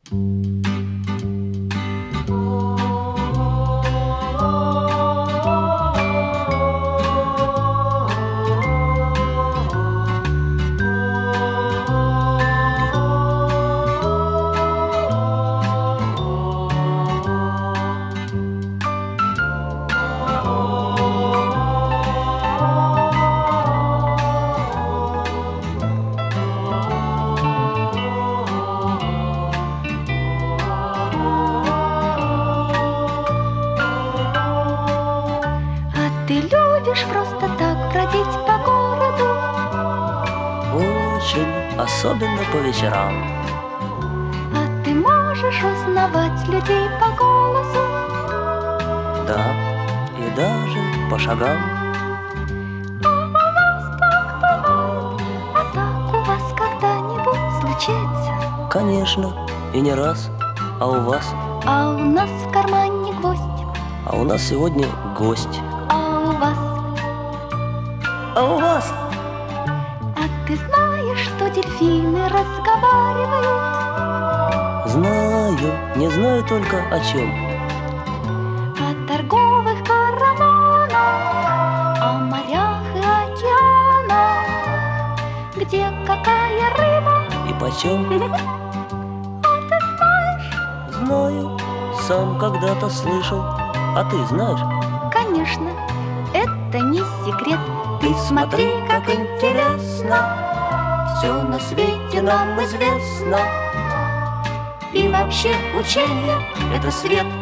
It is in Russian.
Ты любишь просто так бродить по городу? Очень, особенно по вечерам. А ты можешь узнавать людей по голосу? Да, и даже по шагам. А у вас так бывает? А так у вас когда-нибудь случается? Конечно, и не раз. А у вас? А у нас в кармане гвоздь. А у нас сегодня гость. А у вас? А у вас? А ты знаешь, что дельфины разговаривают? Знаю, не знаю только о чем. О торговых караванах, о морях и океанах, где какая рыба. И почем? А ты знаешь? Знаю, сам когда-то слышал. А ты знаешь? Конечно, это не секрет. Ты смотри, как интересно, все на свете нам известно. И вообще учение — это свет.